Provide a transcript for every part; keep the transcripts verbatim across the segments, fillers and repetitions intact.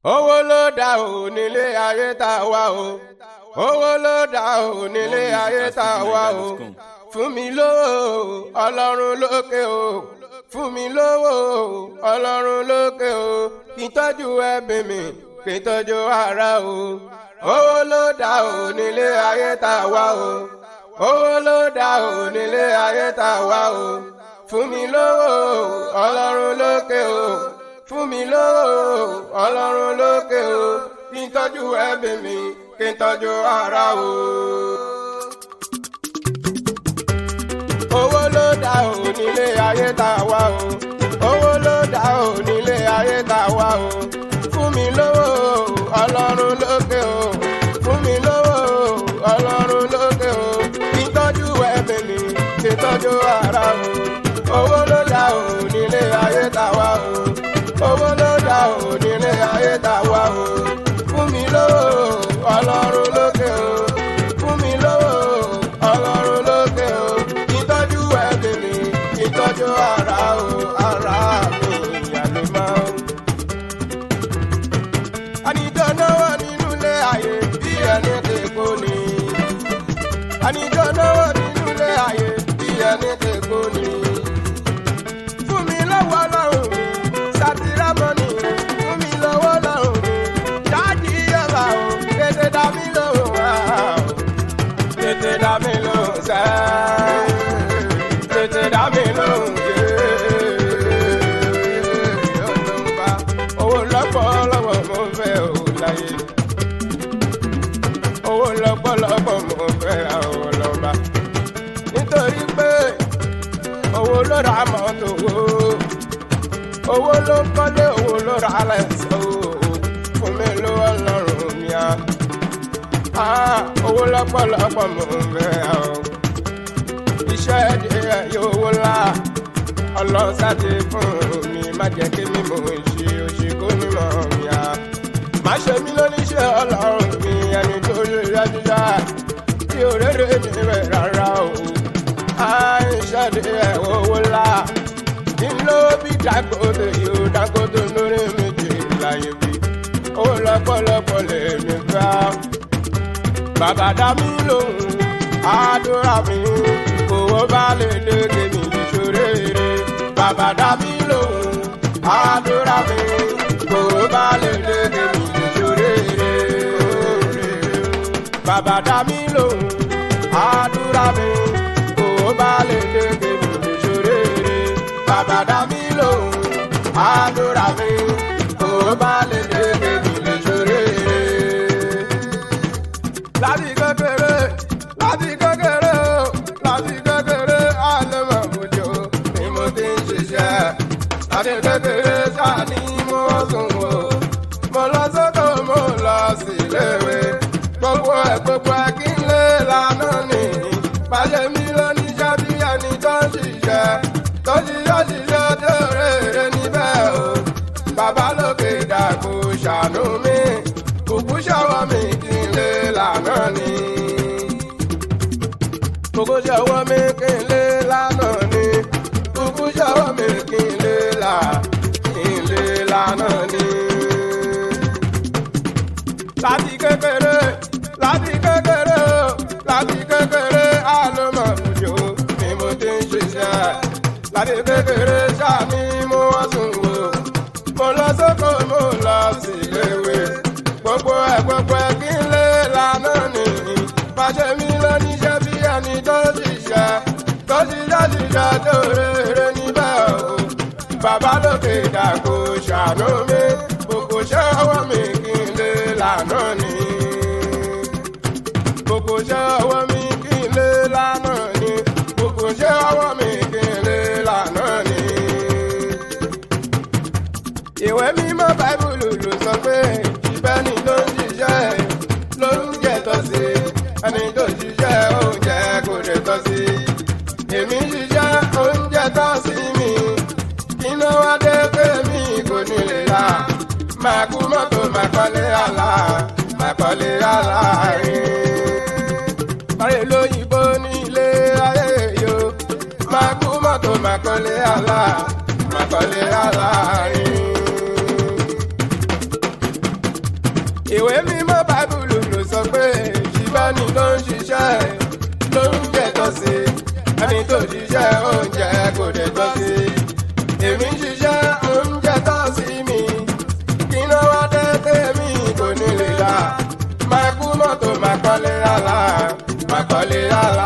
owó ló dá o nílé ayé tá a wá o owó ló dá o nílé ayé tá a wá o fún mi lówó ọlọ́run lókè o fún mi lówó ọlọ́run lókè o kí n tọ́jú ẹbí mi kí n tọ́jú ara o owó ló dá o nílé ayé tá a wá o owó ló dá o nílé ayé tá a wá o fún mi lówó ọlọ́run lókè o fún mi lówó ọlọ́run lókè o kí n tọ́jú ẹbí mi kí n tọ́jú ara o. owó ló dá o nílé ayé tá a wá o owó ló dá o nílé ayé tá a wá o fún mi lówó ọlọ́run lókè o fún mi lówó ọlọ́run lókè o kí n tọ́jú ẹbí mi kí n tọ́jú ara o. owó ló dá o nílé ayé tá a wá o owó ló dá o nílé ayé tá a wá o fún mi lówó ọlọ́run lókè o fún mi lówó ọlọ́run lókè o kí n tọ́jú ẹbí mi kí n tọ́jú ara o ara mi ìyàlè máa o. àníjọ náwó nínú ilé ayé bí ẹni tèkó ni àníjọ náwó nínú ilé ayé bí ẹni tèkó ni fún mi lọ́wọ́ ọlọ́run mi sátìrámọ́nì fún mi lọ́wọ́ ọlọ́run mi dájú yọ̀bà o tètè dá mi lóhùn wá o tètè dá mi lóhùn sẹ́ tètè dá mi lóhùn yé ọlọ́mọba owó lọ́pọ̀lọpọ̀ mo fẹ́ o láyé owó lọ́pọ̀lọpọ̀ mo fẹ́ o ọlọ́mọba nítorí pé owó ló ra mọ́tò owó ló ń kọ́lé owó ló ra lẹ́sọ̀ fún mi ló ọlọ́run mi á owó lọ́pọ̀lọpọ̀ mo fẹ́ o iṣẹ́ díẹ̀ yóò la ọlọ́sàdé fún mi má jẹ́ kí mi mò ń ṣe òṣèkó mímọ́ mi á má ṣe mí lóníṣẹ́ ọlọ́run mi ẹni tó ṣe yájúyá tí òréré mi rẹ̀ rárá o iṣẹ́ díẹ̀ owó la kí n ló bí Dangote yóò Dangote lórí méjì láyé bí owó lọ́pọ̀lọpọ̀ lè mi fẹ́ bàbá dá mi lóhùn àdúrà mi owó bá lè dé kémi ìṣòro èrè bàbá dá mi lóhùn àdúrà mi owó bá lè dé kémi ìṣòro èrè bàbá dá mi lóhùn àdúrà mi owó bá lè dé kémi ìṣòro èrè bàbá dá mi lóhùn àdúrà mi owó bá lè dé kémi ìṣòro èrè. láti kékeré láti kékeré láti kékeré àlẹ́mọ̀ òjò ni mo ti ń ṣiṣẹ́ láti kékeré sáà ni mo sùn wò mo lọ sóko mo lọ síléèwé gbogbo ẹ̀ gbogbo ẹ̀ kí n lè lànà nìyí pàṣẹ mi lóníṣẹ́ bí ẹni tó ń ṣiṣẹ́ tó ṣiṣẹ́ ṣiṣẹ́ tó rèrè níbẹ̀ o bàbá lókè dàgbò ṣàánú mi kùkú ṣọwọ́ mi kí n lè lànà ni kùkú ṣọwọ́ mi kí n lè lànà ni kùkú ṣọwọ́ mi kí n lè là kí n lè lànà ni. láti kékeré láti kékeré láti kékeré àlọ́mọ̀ òjò ni mo ti ń ṣiṣẹ́ láti kékeré ṣáà ni mo wá sùn wò mo lọ sóko mo lọ síléèwé gbogbo ẹ̀ gbogbo ẹ̀ kí n lè lànà nìyí pàṣẹ mi lóníṣẹ́ bí ẹni tó ṣiṣẹ́ tó ṣiṣẹ́ ṣiṣẹ́ tó rere níbẹ̀ o bàbá lókè dàgbò ṣàánú mi gbogbo ṣẹ́ ọwọ́ mi kí n lè lànà ni gbogbo ṣẹ́ ọwọ́ mi kí n lè lànà ni gbogbo ṣẹ́ ọwọ́ mi kí n lè lànà ni. ìwé mímọ́ báíbùlù ló sọ pé ìbẹ́ni tó ń ṣiṣẹ́ ló ń jẹ tọ́ sí ẹni tó ṣiṣẹ́ oúnjẹ kò lè tọ́ sí. èmi ṣiṣẹ́ oúnjẹ tọ́ sí mi iná wá dé pé mi kò ní lè la máa kú mọ́tò máa kọ́lé àlá máa kọ́lé àlá rìn. ọ̀rẹ́ lóyìnbó ní ilé ayé yo máa kú mọ́tò máa kọ́lé àlá máa kọ́lé àlá rìn. ìwé mímọ́ báíbùlù ló sọ pé ṣìbáni ló ń ṣiṣẹ́ ló ń jẹ tọ́ sí ẹni tó ṣiṣẹ́ oúnjẹ kò dé tọ́ sí èmi ń ṣiṣẹ́ oúnjẹ tọ́ sí mi kí ló wá dé tèmi kò ní lè la máa kú mọ́tò máa kọ́lé rárá máa kọ́lé rárá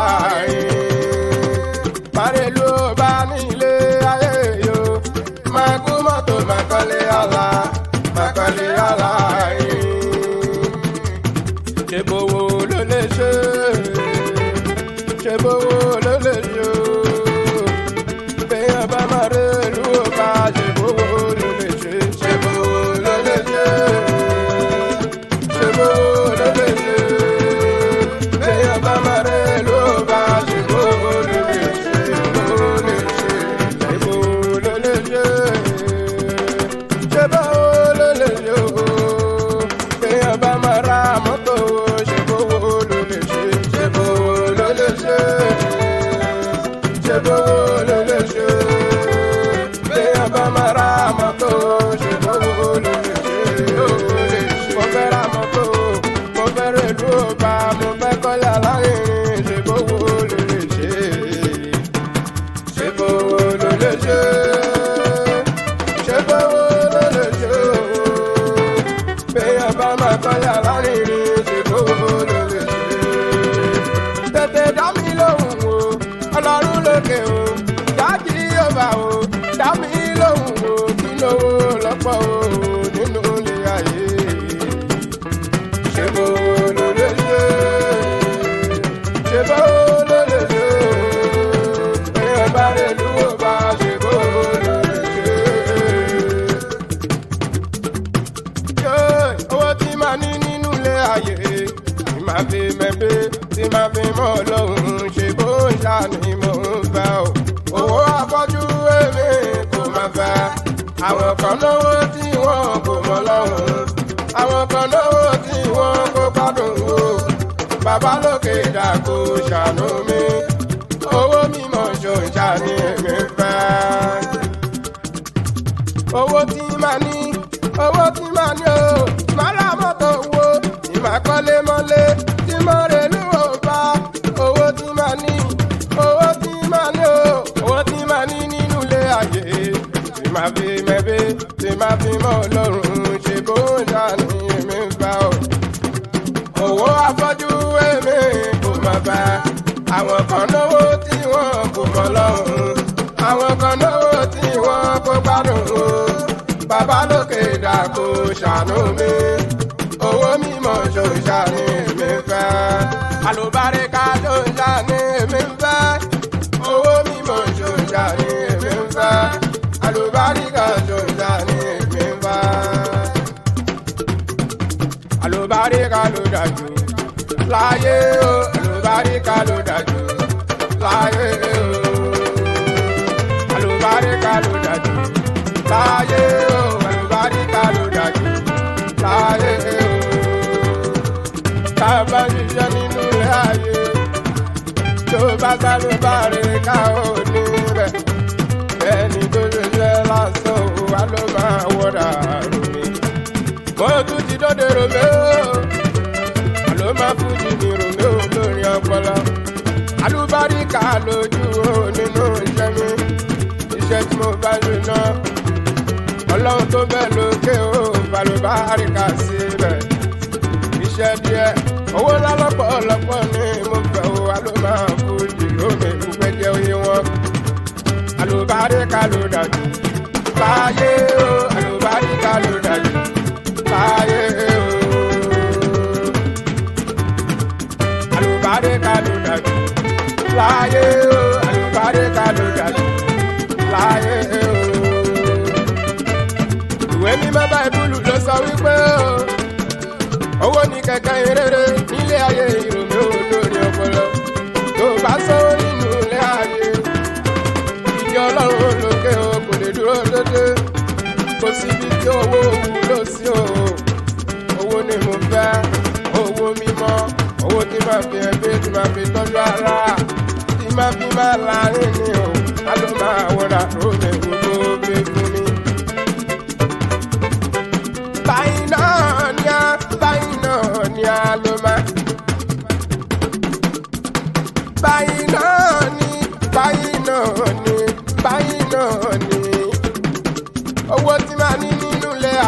márèlú bá nílé ayé yo máa kú mọ́tò máa kọ́lé rárá máa kọ́lé rárá ṣe bówó ló lè ṣe ṣe bówó ló lè ṣe bẹ́ẹ̀ bá máa rèlú bá ṣe bówó ló lè ṣe ṣe bówó ló lè ṣe ṣe bówó ló lè ṣe bẹ́ẹ̀ bá máa rèlú bá ṣe bówó ló lè ṣe bówó lè ṣe ṣe bówó ló lè ṣe ṣe bówó ló lè ṣe bẹ́ẹ̀ bá máa ra mọ́tò. Tí máa fi mọ́ lọ́hùn ṣe bó ń ṣàní mò ń fẹ́ o. Owó afọ́jú èmi kò máa fẹ́. Àwọn kan náwó tí wọ́n kò mọ̀ lọ́hùn. Àwọn kan náwó tí wọ́n kó gbádùn o. Bàbá lókè dàkó ṣàánú mi. Owó mímọ́ ṣòǹṣà ni èmi fẹ́. Owó tí máa ní, owó tí máa ní o. Máa ra mọ́tò wo, ìmọ̀ kọ́lé mọ́lé, tí mo rè lú ọba. Owó tí máa ní, owó tí máa ní o. Owó tí máa ní nínú ilé ayé. Tí máa fi mẹ́bí, tí máa fi mọ́ lọ́rùn. Ṣé bó ń ṣá ni èmi ń fẹ́ o. Owó afọ́jú èmi kò mọ̀ fẹ́. Àwọn kan náwó tí wọ́n kò mọ̀ lọ́rùn. Àwọn kan náwó tí wọ́n kó gbádùn o. Bàbá lókè dàkó ṣàánú mi. Owó mímọ́ ṣòǹṣà ni èmi fẹ́. Àlùbáríkà ṣòǹṣà ni èmi fẹ́. Owó mímọ́ ṣòǹṣà ni èmi fẹ́. Àlùbáríkà ṣòǹṣà ni èmi fẹ́. Àlùbáríkà ló dájú láyé o. Àlùbáríkà ló dájú láyé o. Àlùbáríkà ló dájú láyé o. Àlùbáríkà ló dájú láyé o. Tá a bá ṣiṣẹ́ nínú ilé ayé, tó bá sálùbáríkà ò ní rẹ̀. Ẹni tó ṣiṣẹ́ lásán ò wá ló máa wọ́dà rumi. Mo tún ti dọ́dẹ Romeo, àló máa fújì ní Romeo lórí ọpọlọ. Àlùbáríkà lójú o nínú iṣẹ́ mi. Iṣẹ́ tí mo bá ṣe náà, Ọlọ́run tó bẹ̀ lókè o, àlùbáríkà síbẹ̀. Iṣẹ́ díẹ̀, owó ńlá lọ́pọ̀lọpọ̀ ni mo fẹ́ o. Àló máa fújì lómi gbígbẹ́ jẹ́ oyé wọn. Àlùbáríkà ló dájú láyé o. Àlùbáríkà ló dájú láyé o. Àlùbáríkà ló dájú láyé o. Àlùbáríkà ló dájú láyé o. Ìwé mímọ́ Báíbùlù ló sọ wípé o, owó ní kẹ̀kẹ́ ìrere nílé ayé ìrònú olórí ọpọlọ. Tó bá sọ́wọ́ nínú ilé ayé, ìjọ Ọlọ́run lókè o kò lè dúró dédé. Kò síbi tí owó wúlò sí o. Owó ni mo fẹ́, owó mímọ́, owó tí máa fi ẹbí, tí máa fi tọ́jú ara, tí máa fi máa láàrin ni o. A ló máa wọra lóde gbogbo gbé fún mi. Báyìí náà ni a báyìí.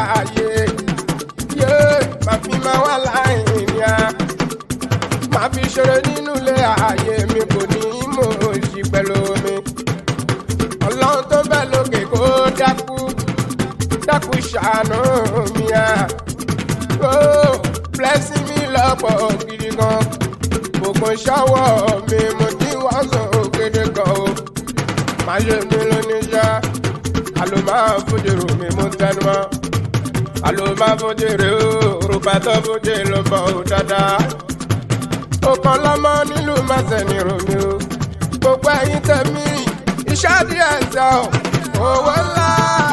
ayé yé má fi máa wà láyìn ní a má fi ṣeré nínú ilé ayé mi kò ní mò ń ṣí pẹ̀lú mi ọlọ́run tó bẹ̀ lókè kó dákú dákú ṣàánú mi à ó blessing mi lọ́pọ̀ gidi gan gbogbo ṣọwọ́ mi mo ti wọ́n sọ ògèdè kan o má ṣe mi lónìí ṣá àlọ́ máa fojú rò mí mo tẹnu mọ́ àlọ́ máa fojú rè ó rúbà tó fojú ló bọ̀ ó dáadáa ó kàn lọ́mọ nílùú mẹ́sẹ̀-ní rò mí o gbogbo ẹ̀yin tẹ̀mí iṣẹ́ díẹ̀ sọ owó ńlá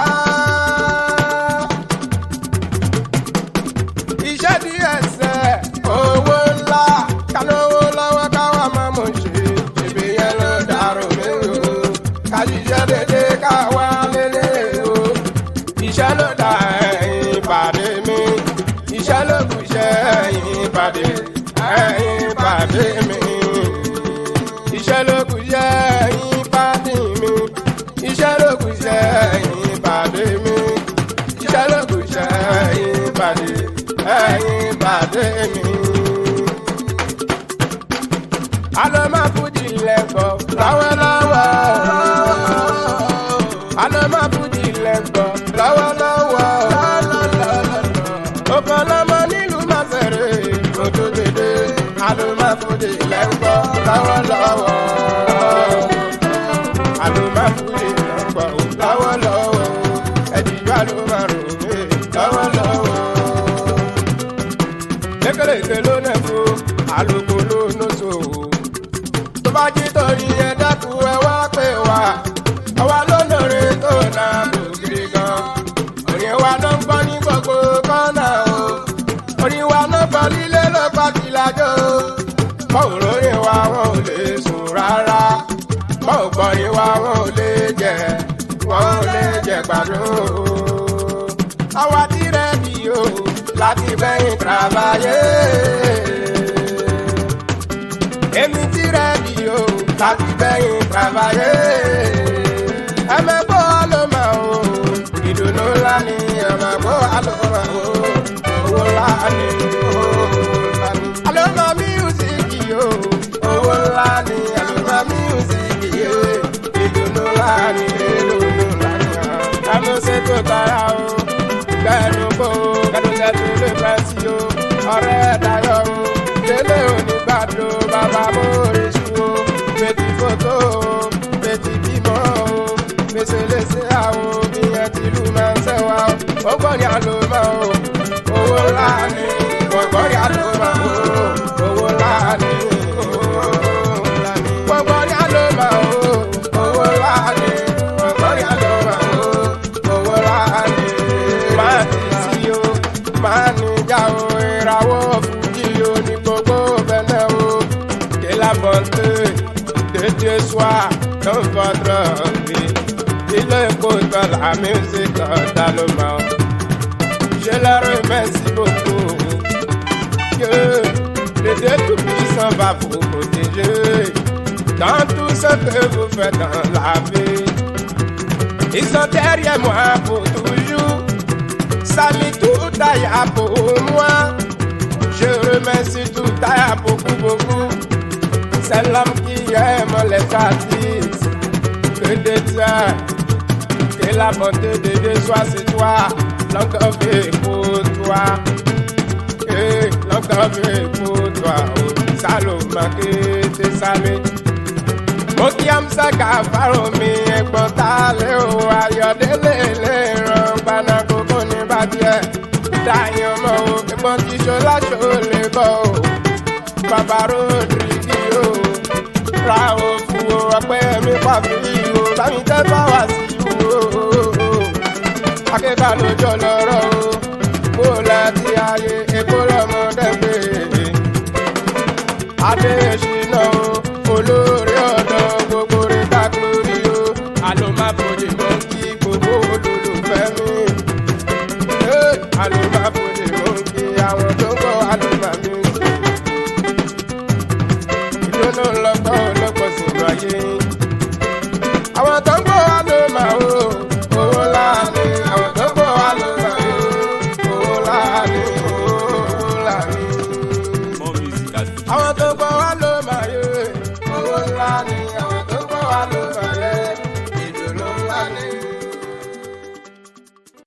iṣẹ́ díẹ̀ sẹ́ owó ńlá kálówó lọ́wọ́ káwá máa mọ̀ ṣe ṣèbí yẹn ló dàrú mi o kájíṣẹ́ dédé káwá lélẹ̀ o iṣẹ́ ló dà ẹ̀yìn pàdé mi iṣẹ́ ló kù ṣẹ́ ẹ̀yìn pàdé ẹ̀yìn pàdé mi iṣẹ́ ló kù ṣẹ́ ẹ̀yìn pàdé mi iṣẹ́ ló kù ṣẹ́ ẹ̀yìn pàdé mi iṣẹ́ ló kù ṣẹ́ ẹ̀yìn pàdé ẹ̀yìn pàdé mi. Àlọ́ máa fújì lẹ́kọ̀ọ́ lọ́wọ́lọ́wọ́. Àlọ́ máa fújì lẹ́kọ̀ọ́ lọ́wọ́lọ́wọ́. Ọ̀kan lọ́mọ nílùú Màsẹ̀rẹ̀ òdòdó. Àlọ́ máa fújì lẹ́kọ̀ọ́ lọ́wọ́lọ́wọ́. Àlọ́ máa fújì lẹ́kọ̀ọ́ lọ́wọ́lọ́wọ́. Ẹ̀dìjọ́ àlọ́ máa rò mí lọ́wọ́lọ́wọ́. Lékeleke ló nẹ̀ fún àlùkò ló nù so. Tó bá jí torí ẹ dákun ẹ wá pè wá. Àwa ló lóore tó náà bò gidi gan. Orin wa ló ń gbọ́ ní gbogbo kọ́nà o. Orin wa ló gbọ́ lílé ló pa kìlájọ́ o. Bọ́ọ̀ lórin wa wọn ò lè sùn rárá. Bọ́ọ̀ gbọ́rin wa wọn ò lè jẹ. Wọn ò lè jẹ gbàdúrà o. Àwa ti rẹ̀ bí o láti bẹ́yìn travayé. Èmi ti rẹ́dí o láti bẹ́yìn travayé. Ẹ̀mẹ́gbọ́ àlọ́mà o, ìdùnnú ńlá ni ẹ̀mẹ́gbọ́ àlọ́mà o, owó ńlá ni owó ńlá ni. Àlọ́mà míúsìkì o, owó ńlá ni àlọ́mà míúsìkì o, ìdùnnú ńlá ni ìdùnnú ńlá ni. Àmọ́sẹ́ tó tara o, gbẹ̀rù bò ó. Kẹ́tù lè fẹ́ sí o, ọ̀rẹ́ dayọ̀ o, délé onígbàdo bàbá móríṣu o, bèbí fòtó o, bèbí bímọ o, gbèsè lè ṣe àwọ̀ ìyẹn tìlú mẹ́sẹ̀ wa o, ọgbọ́n ni àlòmọ́ o, owó ńlá ni, ọgbọ́n ni àlòmọ́ o, owó ńlá ni, ọgbọ́n ni àlòmọ́ o, owó ńlá ni, ọgbọ́n ni àlòmọ́ o, owó ńlá ni, máa ti sí o. Máa ní ìjà o, ìràwọ̀ fújì o ní gbogbo bẹ̀lẹ̀ o. Que la bonté de Dieu soit dans votre vie. Il écoute la musique d'Allemand. Je le remercie beaucoup. Que le Dieu Tout-Puissant va vous protéger dans tout ce que vous faites dans la vie. Ils sont derrière moi pour toujours. Samy tout aïe pour moi. Je remercie tout aïe beaucoup, beaucoup. C'est l'homme qui aime les artistes. Que de Dieu, que la bonté de Dieu soit sur toi. L'encore fait pour toi. Que l'encore fait pour toi. Oh, Saloma, que t'es salé. Mo kí amsa ká fáró mi ẹ̀gbọ́n tá a lé o Ayọ̀délé lè ràn gbaná kókó ní bàjẹ́ dáyọ̀ mọ́ o ẹ̀gbọ́n tí ṣọlá ṣọlẹ̀ bọ̀ o bàbá Rodrigi o ra o fún o ọpẹ́ mi pàfi o bámi tẹ́ bá wá sí o akẹ́kọ̀ọ́ lójó lọ́rọ̀ o kó láti ayé èkó lọ́mọdé gbé adé ṣìnà o olórí ọ̀dọ́ gbogbo rẹ̀ kákúrí o àlọ́ máa bòde mọ́ kí gbogbo olólùfẹ́ mi àlọ́ máa bòde mọ́ kí àwọn tó ń bọ̀ àlọ́ máa mi ìdùnnú lọ́tọ̀